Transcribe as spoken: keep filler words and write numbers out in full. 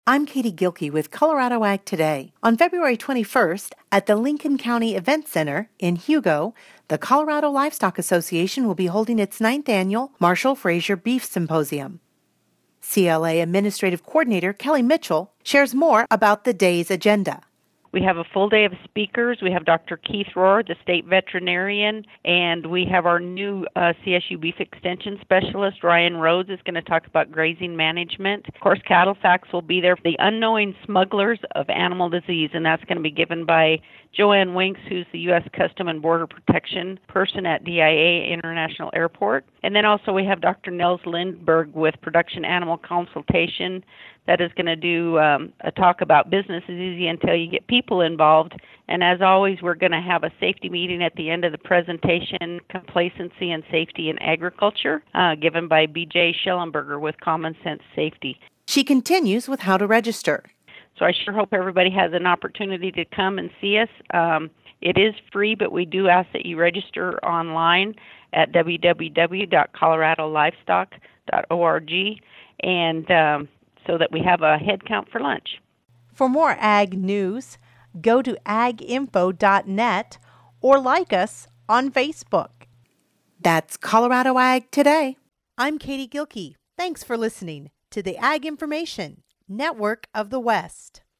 I'm Katie Gilkey with Colorado Ag Today. On February twenty-first, at the Lincoln County Event Center in Hugo, the Colorado Livestock Association will be holding its ninth annual Marshall Frazier Beef Symposium. C L A Administrative Coordinator Kelly Mitchell shares more about the day's agenda. We have a full day of speakers. We have Doctor Keith Rohr, the state veterinarian, and we have our new uh, C S U beef extension specialist, Ryan Rhodes, is going to talk about grazing management. Of course, Cattle Facts will be there. The unknowing smugglers of animal disease, and that's going to be given by Joanne Winks, who's the U S Custom and Border Protection person at D I A International Airport. And then also we have Doctor Nels Lindberg with Production Animal Consultation that is going to do um, a talk about business is easy until you get people involved. And as always, we're going to have a safety meeting at the end of the presentation, Complacency and Safety in Agriculture, uh, given by B J Schellenberger with Common Sense Safety. She continues with how to register. So I sure hope everybody has an opportunity to come and see us. Um, it is free, but we do ask that you register online at w w w dot colorado livestock dot org, and um, so that we have a head count for lunch. For more ag news, go to ag info dot net or like us on Facebook. That's Colorado Ag Today. I'm Katie Gilkey. Thanks for listening to the Ag Information Network of the West.